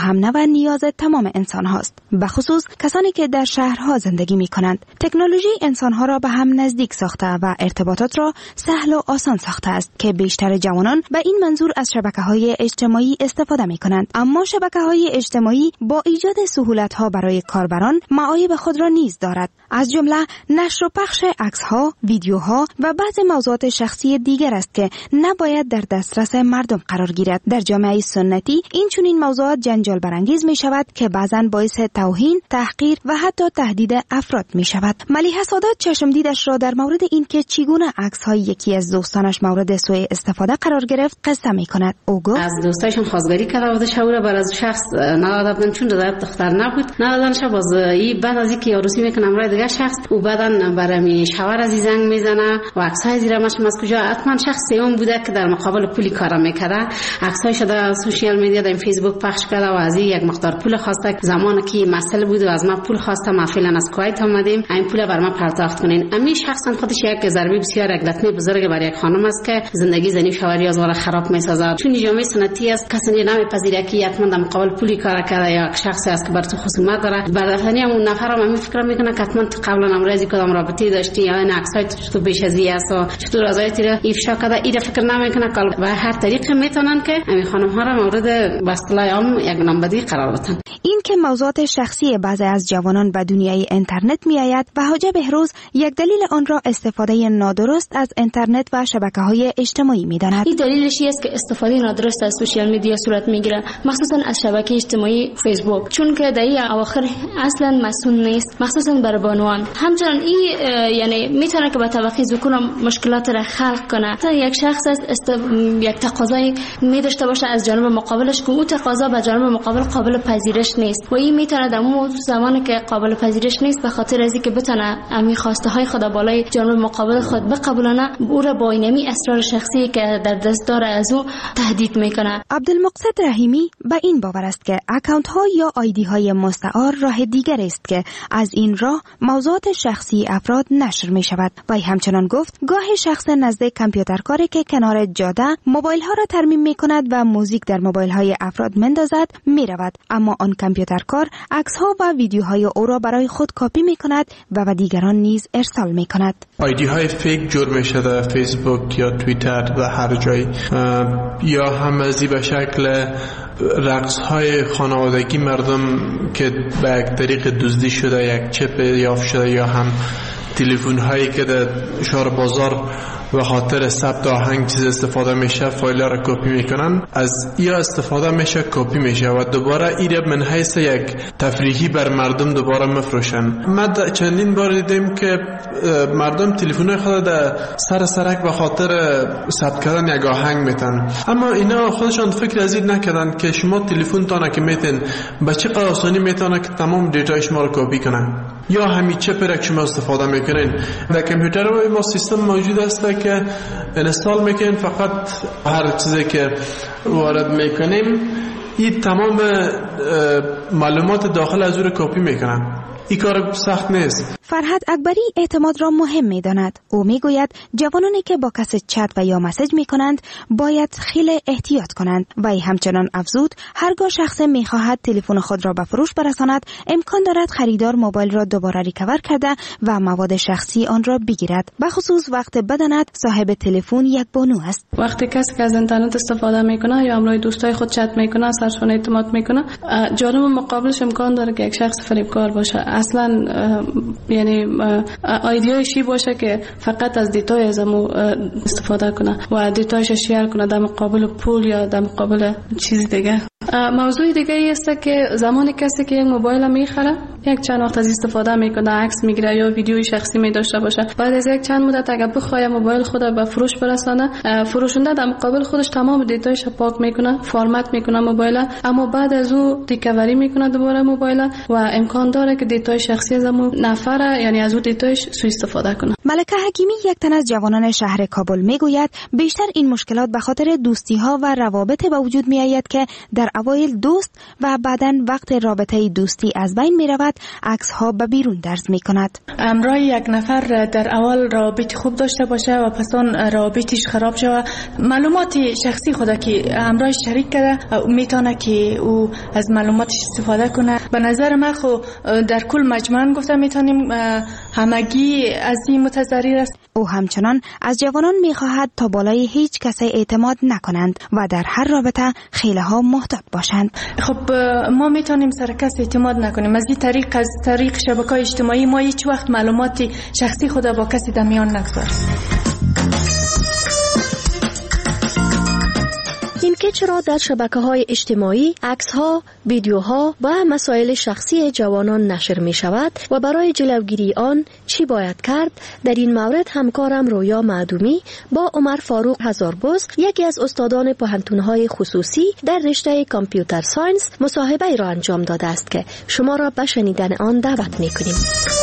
هم و نیاز تمام انسان هاست، به خصوص کسانی که در شهرها زندگی می کنند. تکنولوژی انسان ها را به هم نزدیک ساخته و ارتباطات را سهل و آسان ساخته است که بیشتر جوانان به این منظور از شبکه‌های اجتماعی استفاده می کنند. اما شبکه‌های اجتماعی با ایجاد سهولت‌ها برای کاربران معایب خود را نیز دارد، از جمله نشر و پخش عکس‌ها، ویدیوها و بعضی موضوعات شخصی دیگر است که نباید در دسترس مردم قرار گیرد. در جامعه سنتی این چنین موضوعات جنجال برانگیز می شود که بعضاً باعث توهین، تحقیر و حتی تهدید افراد می شود. ملیحه سادات چشمدیدش را در مورد این که چگونه عکس‌های یکی از دوستانش مورد سوء استفاده قرار گرفت قصه می کند. او گفت از دوستایشون خواستگاری کرده بود، شاور بر از شخص ندادن چون دختر نبود، ندادنش باز ای بعد از اینکه عروسی میکنه امرای دیگه شخص او بعدن برای شوهر از زنگ میزنه و عکسای زیرمش از کجا حتما شخص سوم بوده که در مقابل پولی کار میکرده، عکسای شده سوشیال میدیا در فیسبوک پخش کرده و از یک مقدار پول خواسته. زمانی که مسئله بود و از ما پول خواسته، ما فعلا از کویت آمدیم این پول بر ما پرداخت کنین. امی شخصا خودش یک ضربه بسیار یک لطمه بزرگ برای یک خانم است که زندگی زنی شوهری از وره خراب میسازد. چون جامعه سنتی است کسی نمیپذیره که حتما در مقابل پولی کار کرده یا شخصی است که بر تو خصومت داره. برداشتنی اون نفر هم فکر میکنه که حتما قبلا امروزی کدام رابطه داشتی یا این عکسای تو بیش از این است و چطور رضایت را افشا کرده، این فکر نمیکنه که به هر طریق میتونن که همین خانم ها را مورد به اصطلاح عام یک نامبدی قرار بدن. این که موضوعات شخصی بعضی از جوانان به دنیای اینترنت میآید و حاجی بهروز یک دلیل آن را استفاده نادرست از اینترنت و شبکه‌های اجتماعی می‌داند. این دلیلش است که استفاده نادرست از سوشیال میدیا صورت میگیره، مخصوصا از شبکه اجتماعی فیسبوک، چون که در این اواخر اصلا مسئول نیست، مخصوصا برای بانوان. همچنان این یعنی میتونه که با توقی ذکر مشکلات را خلق کنه. تا یک شخص یک تقاضایی می‌داشته باشه از جانب مقابلش که اون تقاضا به جانب مقابل قابل پذیرش نیست و این میتونه در اون زمانی که قابل پذیرش نیست به خاطر از اینکه بتونه همین خواسته های خود بالای جانب مقابل خود بقبولانه، او را با اینمی اسرار شخصی که در دست داره از او تهدید میکنه. عبدالمقصد رحیمی به این باور است که اکانت ها یا آیدی های مستعار راه دیگر است که از این راه موضوعات شخصی افراد نشر می شود. و همچنان گفت گاه شخص نزد کامپیوترکاری که کنار جاده موبایل ها را ترمیم می کند و موزیک در موبایل های افراد مندازد می رود، اما آن کامپیوترکار عکس ها و ویدیوهای او را برای خود کپی می کند و به دیگران نیز ارسال می کند. آیدی های فیک جور می شده، فیسبوک یا توییتر و هر جای، یا همزی به شکل رقص های خانوادگی مردم که به یک طریق دزدی شده، یک چپ یافت شده، یا هم تلفن هایی که در شهر بازار و خاطر ثبت آهنگ چیز استفاده میشه، فایل را کپی میکنن، از یا استفاده میشه کپی میشه و دوباره ایره من حیث یک تفریحی بر مردم دوباره مفروشن. ما چندین بار دیدیم که مردم تلفن‌های خود در سر سرک به خاطر ثبت کردن یک آهنگ میتن، اما اینا خودشان فکر از این نکردن که شما تلفن تانه که میتن به چه قدر آسانی میتونه که تمام دیتای شما رو کپی کنن، یا همین چپ را که شما استفاده میکنین. در کامپیوتر ما سیستم موجود است که انستال میکنین، فقط هر چیزی که وارد میکنیم این تمام معلومات داخل از او رو کپی میکنن. این کار سخت نیست. فرهاد اکبری اعتماد را مهم می‌داند. او میگوید جوانانی که با کسی چت و یا مسیج می‌کنند باید خیلی احتیاط کنند و همچنان افزود هرگاه شخص می‌خواهد تلفن خود را به فروش برساند امکان دارد خریدار موبایل را دوباره ریکاور کرده و مواد شخصی آن را بگیرد، به خصوص وقت بداند صاحب تلفن یک بانو است. وقتی کسی که از اینترنت استفاده میکنه یا همراه دوستای خود چت میکنه، سرشون اعتماد میکنه، جانب مقابلش امکان داره که یک شخص فریبکار باشه. اصلا یعنی ایدئولوژی باشه که فقط از دیتای ازمو استفاده کنه و دیتایش شیر کنه در مقابل پول یا در مقابل چیز دیگه. موضوع دیگه ای است که زمانی کسی که یک موبایل میخره یک چند وقت از استفاده میکنه، عکس میگیره یا ویدیوی شخصی می داشته باشه، بعد از یک چند مدت اگه بخواد موبایل خود به فروش برسانه، فروشنده در مقابل خودش تمام دیتایش پاک میکنه، فرمت میکنه موبایل، اما بعد از او ریکاوری میکنه دوباره موبایل و امکان داره که دیتای شخصی از اون نفر یعنی از اون دیتایش سوء استفاده کنه. ملکه حکیمی یک تن از جوانان شهر کابل میگوید بیشتر این مشکلات به خاطر دوستی ها و روابط به وجود می آید که در اوایل دوست و بعداً وقت رابطه دوستی از بین می رود صورت عکس ها به بیرون درز می کند. امرای یک نفر در اول رابطه خوب داشته باشه و پس آن رابطش خراب شود، معلومات شخصی خود که امرای شریک کرده میتونه که او از معلوماتش استفاده کنه. به نظر من خو در کل مجموعاً گفته میتونیم همگی از این متضرر است. او همچنان از جوانان میخواهد تا بالای هیچ کسی اعتماد نکنند و در هر رابطه خیله ها محتاط باشند. خب ما میتونیم سر کس اعتماد نکنیم. از این طریق، از طریق شبکه‌های اجتماعی ما هیچ وقت معلومات شخصی خود با کسی در میان نگذاریم. اینکه چرا در شبکه‌های اجتماعی عکس‌ها، ویدیوها و مسائل شخصی جوانان نشر می‌شود و برای جلوگیری آن چی باید کرد، در این مورد همکارم رویا معدومی با عمر فاروق هزاربز، یکی از استادان پوهنتون‌های خصوصی در رشته کامپیوتر ساینس، مصاحبه‌ای را انجام داده است که شما را به شنیدن آن دعوت می‌کنیم.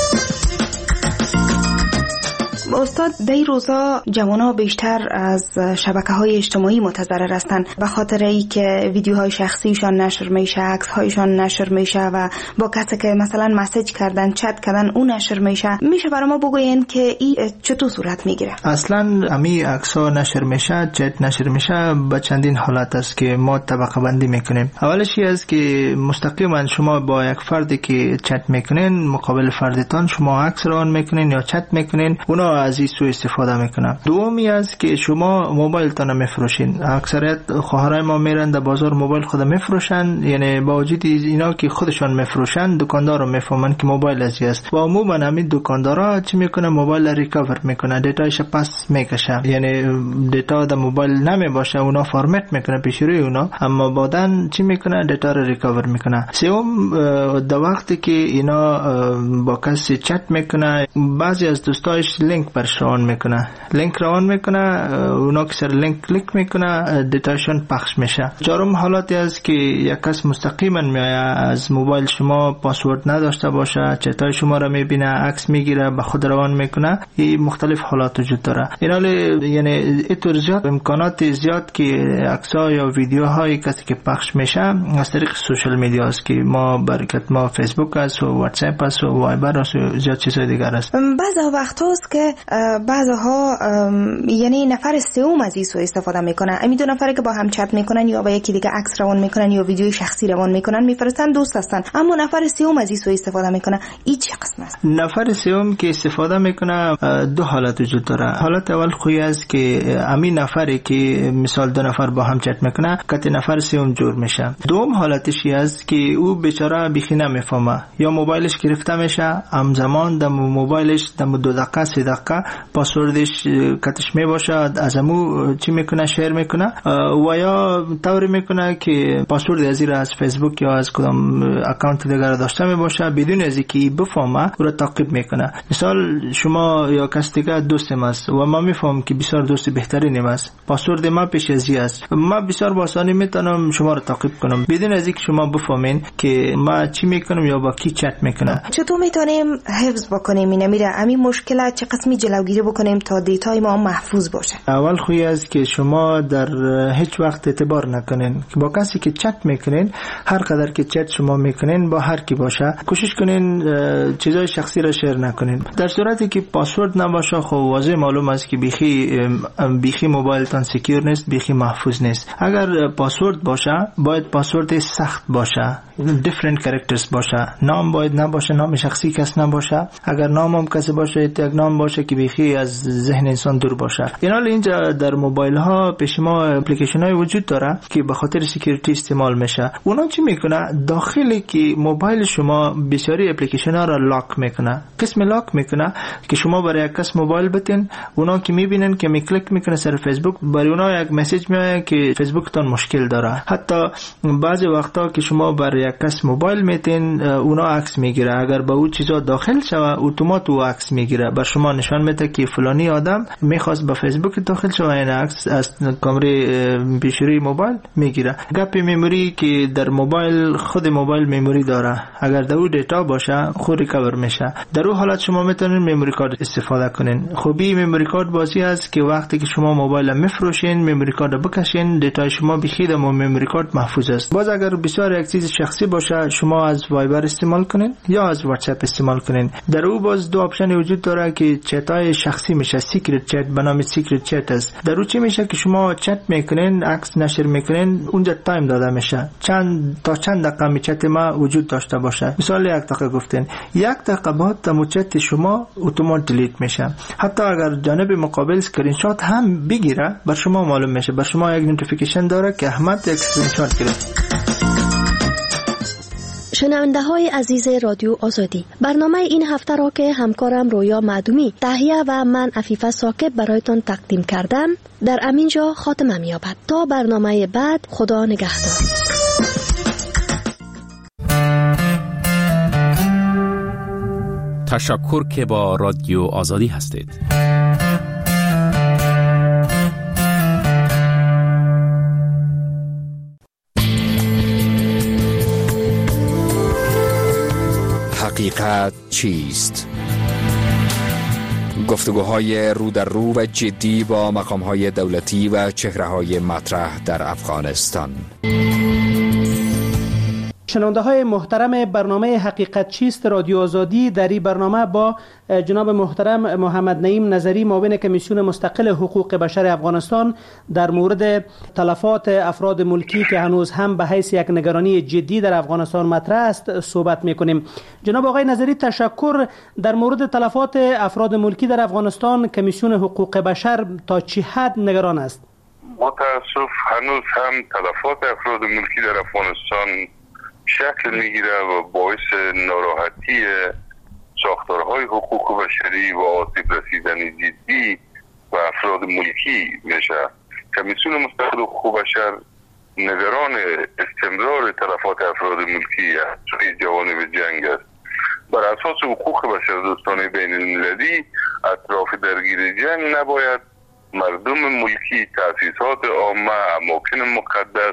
استاد، در این روزا جوانا بیشتر از شبکه‌های اجتماعی متضرر هستند به خاطر اینکه ویدیوهای شخصیشان نشر میشه، عکس‌هایشان نشر میشه و با کسی که مثلا مسیج کردن، چت کردن، اون نشر میشه. میشه برای ما بگوین که این چطور صورت میگیره؟ اصلا امی عکس‌ها نشر میشه، چت نشر میشه به چندین حالت است که ما طبقه بندی میکنیم. اولش این است که مستقیما شما با یک فردی که چت میکنین، مقابل فردتان شما عکس را آن میکنین یا چت میکنین، اونا از این سوء استفاده میکنن. دومی است که شما موبایل تان میفروشین. اکثریت خواهرای ما میرن در بازار موبایل خود میفروشن، یعنی با وجود اینا که خودشان میفروشن، دکاندار رو میفهمن که موبایل ازی است و عموما همین دکاندارا چی میکنه، موبایل را ریکاور میکنه، دیتایش پس میکشه، یعنی دیتا در موبایل نمیباشه، اونا فرمت میکنه پیش روی اونا، اما بعدن چی میکنه، دیتا رو ریکاور میکنه. سوم، در وقتی که اینا با کسی چت میکنه، بعضی از دوستایش لینک برش روان میکنه، لینک روان میکنه، اونا که سر لینک کلیک میکنه، دیتاشون پخش میشه. چهارم حالتی است که یک کس مستقیما میآید از موبایل شما، پاسورد نداشته باشه، چتای شما را میبینه، عکس میگیره، به خود روان میکنه. این مختلف حالات وجود داره. یعنی اینطور زیاد امکانات زیاد که عکس‌ها یا ویدیوهای کسی که پخش میشه از طریق سوشال میدیا است که ما برکت ما فیسبوک است و واتس اپ است و وایبر است و زیاد چیزای دیگر است. بعضی وقت هست که بعضها یعنی نفر سوم از این سو استفاده میکنن. امی دو نفری که با هم چت میکنن یا با یکی دیگه عکس روان میکنن یا ویدیوی شخصی روان میکنن، میفرستن، دوست هستن، اما نفر سوم از این سو استفاده میکنه. این چه قسم است؟ نفر سوم که استفاده میکنه دو حالت وجود داره. حالت اول خوی است که همین نفری که مثال دو نفر با هم چت میکنه، که نفر سوم جور میشه. دوم حالتش است که او بیچاره بیخی نمیفهمه، یا موبایلش گرفته میشه، همزمان در موبایلش در 2 دقیقه 3 دقیقه پاسوردش کتش میباشه، از امو چی میکنه، شیر میکنه و یا طوری میکنه که پاسورد از این از فیسبوک یا از کدام اکانت دیگر داشته میباشه، بدون از اینکه بفهمه او را تعقیب میکنه. مثال شما یا کس دیگه دوستم است و ما میفهم که بسیار دوست بهترینم است، پاسورد ما پیش از این است، ما بسیار با آسانی میتونم شما را تعقیب کنم بدون از اینکه شما بفهمین که ما چی میکنم یا با کی چت میکنه. چطور میتونیم حفظ بکنیم اینا؟ میره همین مشکلات چه قسمی جلوگیری بکنیم تا دیتای ما محفوظ باشه؟ اول خوی است که شما در هیچ وقت اعتبار نکنین که با کسی که چت میکنین، هر قدر که چت شما میکنین با هر کی باشه، کوشش کنین چیزای شخصی را شیر نکنین. در صورتی که پاسورد نباشه، خب واضح معلوم است که بیخی موبایلتان سکیور نیست، بیخی محفوظ نیست. اگر پاسورد باشه، باید پاسورد سخت باشه، different characters باشه، نام باید نباشه، نام شخصی کس نباشه. اگر نام هم کسی باشه، یک نام باشه که بیخی از ذهن انسان دور باشه. اینجا در موبایل ها پیش ما اپلیکیشن های وجود داره که به خاطر سکیوریتی استعمال میشه. اونا چی میکنه؟ داخلی که موبایل شما بسیاری اپلیکیشن ها را لاک میکنه. قسم لاک میکنه که شما برای یک کس موبایل بتین، اونا که میبینن که کلیک میکنه سر فیسبوک، برای اونا یک مسیج میاد که فیسبوک تان مشکل داره. حتی بعضی وقتا که شما برای یک کس موبایل میتین، اونا عکس میگیره. اگر با او چیزا داخل شوه، اتومات او عکس میگیره، بر شما نشان نشان میده که فلانی آدم میخواست به فیسبوک داخل شود، این عکس از کامره پیشروی موبایل میگیره. گپ مموری که در موبایل، خود موبایل مموری داره، اگر در اون دیتا باشه خود ریکاور میشه. در اون حالت شما میتونین مموری کارت استفاده کنین. خوبی مموری کارت بازی است که وقتی که شما موبایل میفروشین مموری کارت بکشین، دیتا شما بخید اما مموری کارت محفوظ است. باز اگر بسیار یک چیز شخصی باشه شما از وایبر استعمال کنین یا از واتساپ استعمال کنین. در اون باز دو آپشن وجود داره که چت های شخصی میشه، سیکرت چت به نام سیکرت چت است. در اون چی میشه که شما چت میکنین، عکس نشر میکنین، اونجا تایم داده میشه چند دقیقه می چت ما وجود داشته باشه. مثال 1 دقیقه گفتین، 1 دقیقه بعد تمام چت شما اتومات دیلیت میشه. حتی اگر جانب مقابل اسکرین شات هم بگیره بر شما معلوم میشه، بر شما یک نوتیفیکیشن داره که احمد یک اسکرین شات گرفت. شنونده های عزیز رادیو آزادی، برنامه این هفته را که همکارم رویا معدومی تهیه و من عفیفه ساکب برایتان تقدیم کردم در همینجا خاتمه می‌یابد. تا برنامه بعد، خدا نگهدار. تشکر که با رادیو آزادی هستید. حقیقت چیست؟ گفتگوهای رو در رو و جدی با مقام‌های دولتی و چهره‌های مطرح در افغانستان. شنونده های محترم برنامه حقیقت چیست رادیو آزادی، در این برنامه با جناب محترم محمد نعیم نظری معاون کمیسیون مستقل حقوق بشر افغانستان در مورد تلفات افراد ملکی که هنوز هم به حیث یک نگرانی جدی در افغانستان مطرح است صحبت میکنیم. جناب آقای نظری، تشکر. در مورد تلفات افراد ملکی در افغانستان کمیسیون حقوق بشر تا چه حد نگران است؟ متاسف هنوز هم تلفات افراد ملکی در افغانستان شکل میگیره و باعث ناراحتی ساختارهای حقوق بشری و آسیب رسیدن جدی و افراد ملکی میشه. کمیسیون مستقل حقوق بشر نگران استمرار تلفات افراد ملکی از سوی جوانب جنگ است. بر اساس حقوق بشر دوستانه بین المللی، اطراف درگیر جنگ نباید مردم ملکی، تأسیسات عامه، اماکن مقدس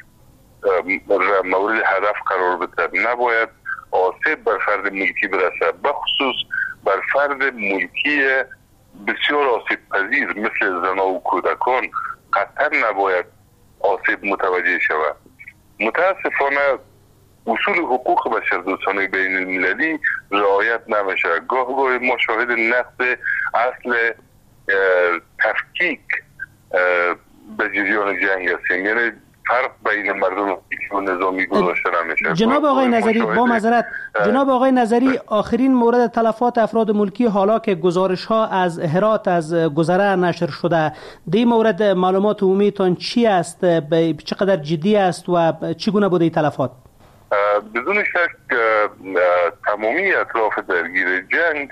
مورد هدف قرار بده. نباید آسیب بر فرد ملکی برسه، بخصوص بر فرد ملکی بسیار آسیب پذیر مثل زنان و کودکان قطعا نباید آسیب متوجه شود. متاسفانه اصول حقوق بشر دوستانه بین المللی رعایت نمیشه. گاه ما شاهد نقض اصل تفکیک به جریان جنگ هستیم، یعنی فرق بین مردم و نظامی گذاشته نمیشه. جناب آقای نظری، با معذرت جناب آقای نظری، آخرین مورد تلفات افراد ملکی حالا که گزارش ها از هرات از گذره نشر شده، دی مورد معلومات عمومیتان چی است؟ چقدر جدی است و چگونه بوده تلفات؟ بدون شک تمامی اطراف درگیر جنگ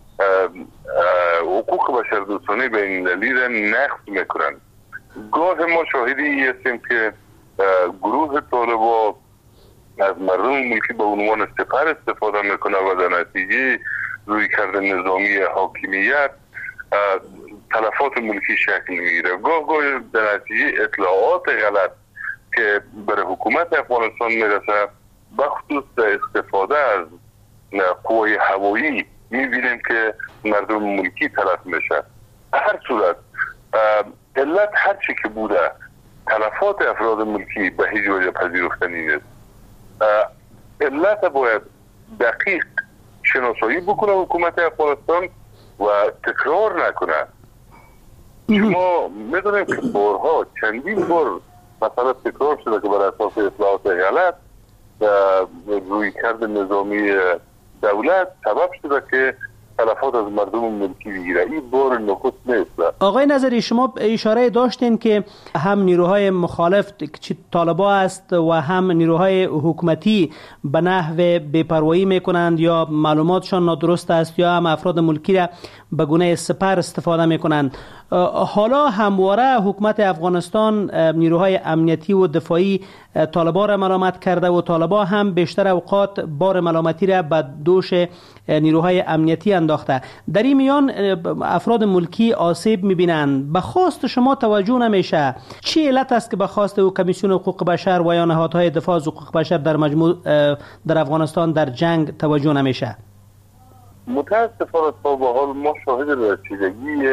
حقوق بشر دوستانه بین المللی را نقض میکنند. گاه ما شاهدی هستیم که گروه طالبا از مردم ملکی به عنوان سپر استفاده میکنه و در نتیجه روی کرده نظامی حاکمیت تلفات ملکی شکل میگیره. گاه در نتیجه اطلاعات غلط که برای حکومت افغانستان میرسه، بخصوص استفاده از قوای هوایی، میبینیم که مردم ملکی تلف میشه. هر صورت علت هر چی که بوده تلفات افراد ملکی به هیچ وجه پذیرفتنی نیست. علت باید دقیق شناسایی بکنه حکومت افغانستان و تکرار نکنه. شما میدونیم که بارها چندین بار مثلا تکرار شده که بر اساس اطلاعات غلط روی کرد نظامی دولت سبب شده که تلفات از مردم ملکی بگیره. این بار نخست نیست. آقای نظری، شما اشاره داشتین که هم نیروهای مخالف که طالبا است و هم نیروهای حکومتی به نحو بی‌پروایی میکنند یا معلوماتشان نادرست است یا هم افراد ملکی را به گونه سپر استفاده میکنند. حالا همواره حکومت افغانستان نیروهای امنیتی و دفاعی طالبان را ملامت کرده و طالبان هم بیشتر اوقات بار ملامتی را به دوش نیروهای امنیتی انداخته. در این میان افراد ملکی آسیب میبینند. به خواست شما توجه نمیشه. چی علت است که به خواست او کمیسیون حقوق بشر و یا نهادهای دفاع از حقوق بشر در مجموع در افغانستان در جنگ توجه نمیشه؟ متاسفانه تا به حال ما شاهد رسیدگی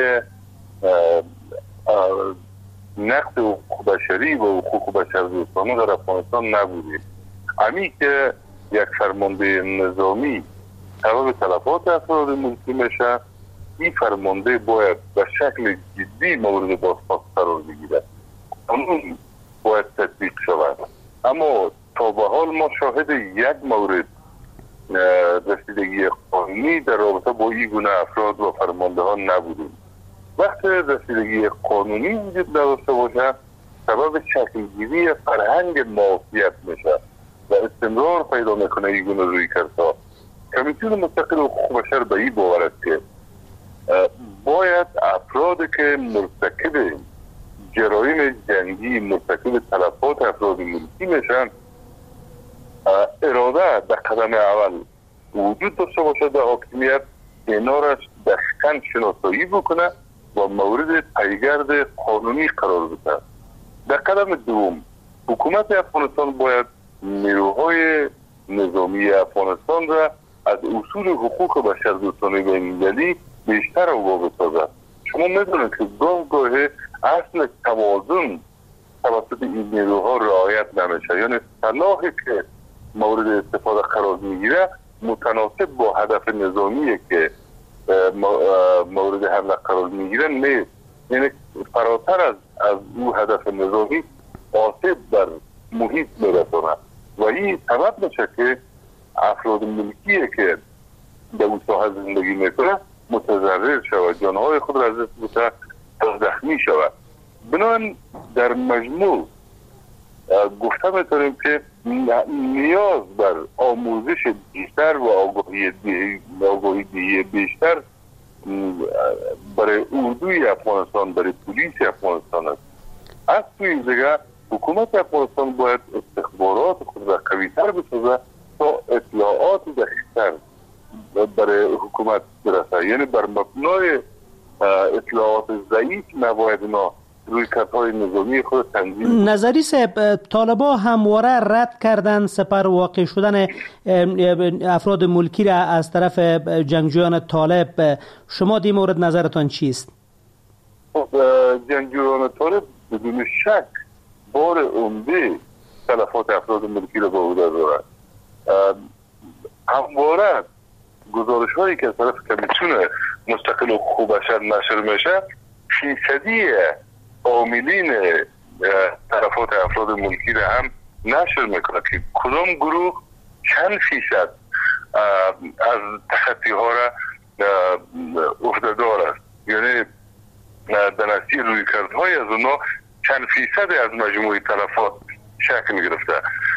نقض حقوق بشری و حقوق بشردوستانه در افغانستان نبودیم. همین که یک فرمانده نظامی سبب تلفات افراد ملکی میشه، این فرمانده باید به شکل جدی مورد بازخواست قرار بگیرد، قانون باید تطبیق شود. اما تا به حال ما شاهد یک مورد رسیدگی قانونی در رابطه با این گونه افراد و فرمانده ها نبودیم. وقتی رسیدگی قانونی وجود نداشته باشه، سبب شکلگیری فرهنگ معافیت میشه و استمرار پیدا میکنه این گونه رویکردها. کمیسیون مستقل حقوق بشر به این باور است که باید افرادی که مرتکب جرایم جنگی، مرتکب تلفات افراد ملکی میشن، اراده در قدم اول وجود داشته باشه در حاکمیت، اینا را دقیقاً شناسایی بکنه و مورد پیگرد قانونی قرار بده. در قدم دوم، حکومت افغانستان باید نیروهای نظامی افغانستان را از اصول حقوق بشردوستانه بین‌المللی بیشتر آگاه بسازد. شما میدونید که گاه اصل توازن توسط این نیروها رعایت نمیشه، یعنی صلاحی که مورد استفاده قرار میگیره متناسب با هدف نظامی که مورد حمله قرار میگیره نیست، یعنی فراتر از او هدف نظامی آسیب بر محیط میرسونه و این سبب میشه که افراد ملکی که در اون ساحه زندگی میکنه متضرر شود، جانهای خود را از دست بده تا زخمی شود. بنابراین در مجموع گفته میتونیم که نیاز بر آموزش بیشتر و آگاهی بیشتر برای اردوی افغانستان، برای پلیس افغانستان است. از توی دیگه حکومت افغانستان باید استخبارات خود را قوی‌تر بسازه تا اطلاعات دقیق‌تر برای حکومت برسه، یعنی بر مبنای اطلاعات ضعیف نباید اینا روی کارهای نظامی خود تنظیم. نظری صاحب، طالبان همواره رد کردن سپر واقع شدن افراد ملکی را از طرف جنگجویان طالب. شما در این مورد نظرتان چیست؟ جنگجویان طالب بدون شک بار عمده تلفات افراد ملکی را به عهده دارند. همواره گزارش هایی که از طرف کمیسیون مستقل حقوق بشر نشر میشه، فیصدی عاملین تلفات افراد ملکی را هم نشر میکنه که کدام گروه چند فیصد از تخطی ها را عهده‌دار است، یعنی در نتیجه رویکردهای از اونا چند فیصد از مجموع تلفات شکل گرفته.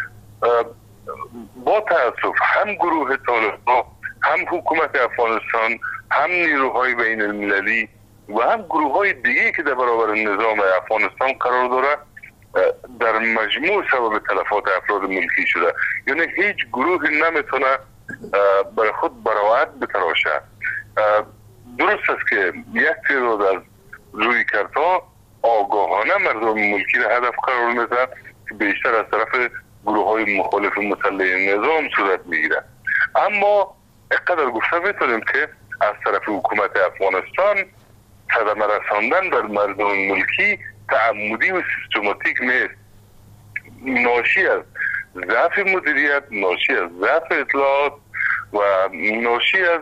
با تاسف هم گروه طالبان، هم حکومت افغانستان، هم نیروهای بین المللی و هم گروه های دیگه که در برابر نظام افغانستان قرار داره در مجموع سبب تلفات افراد ملکی شده. یعنی هیچ گروه نمیتونه برای خود براعت بتراشه. درست است که یک تعداد از رویکردها آگاهانه مردم ملکی را هدف قرار میده که بیشتر از طرف گروه های مخالف مسلح نظام صورت میگیره. اما اقدر گفته میتونیم که از طرف حکومت افغانستان صدمه رساندن بر مردم ملکی تعمدی و سیستماتیک نیست، ناشی از ضعف مدیریت، ناشی از ضعف اطلاعات و ناشی از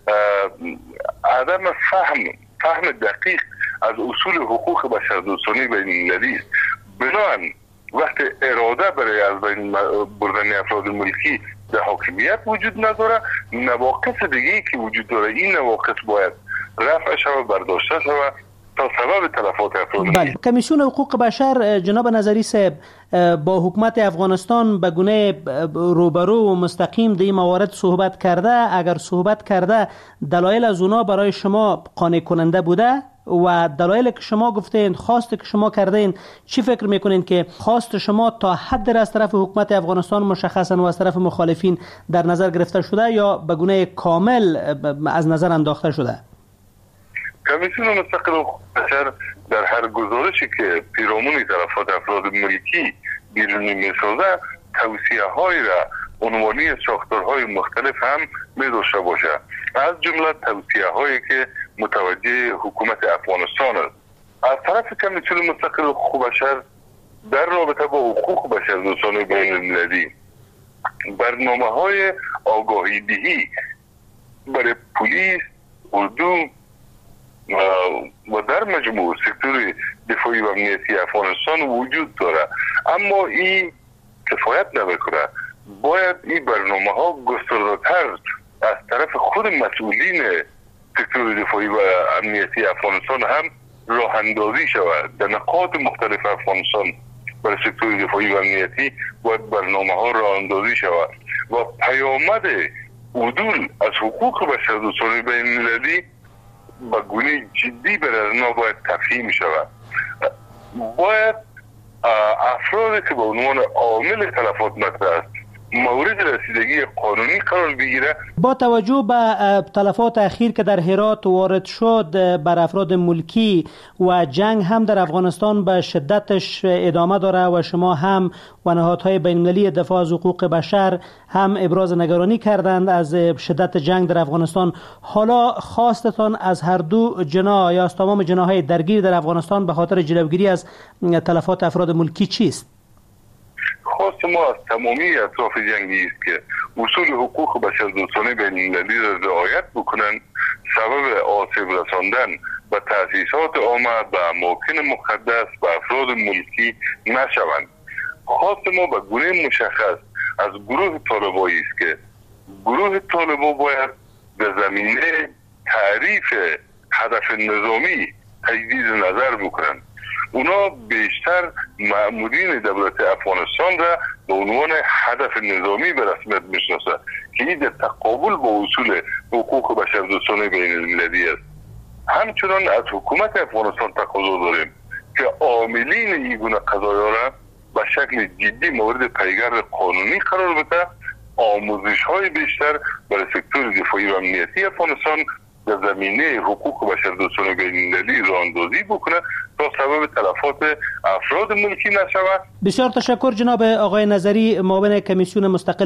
عدم فهم دقیق از اصول حقوق بشردوستانه بین المللی است. بنابراین وقتی اراده برای از بین بردن افراد ملکی در حاکمیت وجود نداره، نواقص دیگه که وجود داره این نواقص باید رفع شود، برداشته شود تا سبب تلفات افراد. بله. کمیسیون حقوق بشر جناب نظری صاحب با حکومت افغانستان به گونه روبرو و مستقیم در این موارد صحبت کرده؟ اگر صحبت کرده دلایل از اونا برای شما قانع کننده بوده و دلایلی که شما گفتین، خواستی که شما کردین، چی فکر میکنین که خواست شما تا حد از طرف حکومت افغانستان مشخصا و از طرف مخالفین در نظر گرفته شده یا به گونه کامل از نظر انداخته شده؟ کمیسیون مستقل حقوق بشر در هر گزارشی که پیرامون تلفات افراد ملکی بیرونی میسازه توصیه های را عنوانی ساختارهای مختلف هم می‌داشته باشه، از جمله توصیه هایی که متوجه حکومت افغانستان است. از طرف کمیسیون مستقل حقوق بشر در رابطه با حقوق بشر دوستان بین المللی برنامه‌های آگاهی دهی برای پلیس، اردو و در مجموع سکتور دفاعی و امنیتی افغانستان وجود داره، اما این کفایت نمیکنه. باید این برنامه ها گسترده‌تر از طرف خود مسئولین سکتور دفاعی و امنیتی افغانستان هم راه اندازی شود. در نقاط مختلف افغانستان برای سکتور دفاعی و امنیتی باید برنامه ها راه اندازی شود و پیامد عدول از حقوق بشر دوستان بین المللی با گونه جدی برای ما باید تفهیم شود. باید افرادی که به عنوان عامل تلفات مطرح است مورد رسیدگی قانونی قرار بگیره. با توجه به تلفات اخیر که در هرات وارد شد بر افراد ملکی و جنگ هم در افغانستان به شدتش ادامه داره و شما هم و نهادهای بین المللی دفاع از حقوق بشر هم ابراز نگرانی کردند از شدت جنگ در افغانستان. حالا خواستتان از هر دو جناح یا از تمام جناح‌های درگیر در افغانستان به خاطر جلوگیری از تلفات افراد ملکی چیست؟ خواست ما از تمامی اطراف جنگی است که اصول حقوق بشر دوستانه بین المللی را رعایت بکنند، سبب آسیب رساندن به تأسیسات عامه به اماکن مقدس به افراد ملکی نشوند. خواست ما به گونه مشخص از گروه طالبایی است که گروه طالبا باید به زمینه تعریف هدف نظامی تجدید نظر بکنند. اونا بیشتر مأمورین دولت افغانستان را به عنوان هدف نظامی به رسمیت میشناسه که این در تقابل با اصول حقوق بشر دوستانه بین المللی است. همچنان از حکومت افغانستان تقاضا داریم که عاملین این گونه قضایا را به شکل جدی مورد پیگرد قانونی قرار بده، آموزش های بیشتر برای سکتور دفاعی و امنیتی افغانستان در زمینه حقوق بشر دوستانه بین المللی راه اندازی بکنه تا سبب تلفات افراد ملکی نشود. بسیار تشکر جناب آقای نظری، معاون کمیسیون مستقل